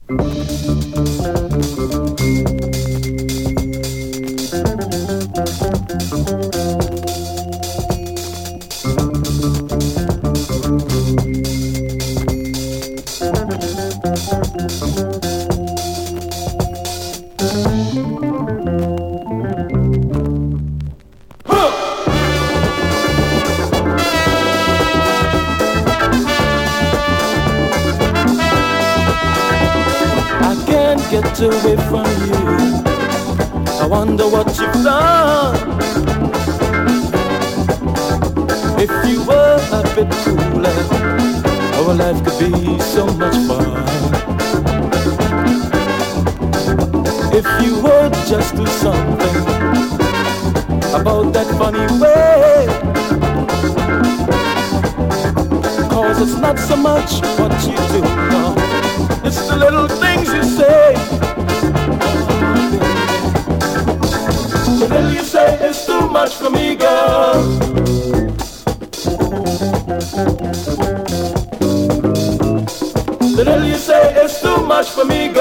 Get away from you. I wonder what you've done. If you were a bit cooler, our life could be so much fun. If you would just do something about that funny way, 'cause it's not so much what you do, no, it's the little things you say. The little you say is too much for me, girl. The little you say is too much for me, girl.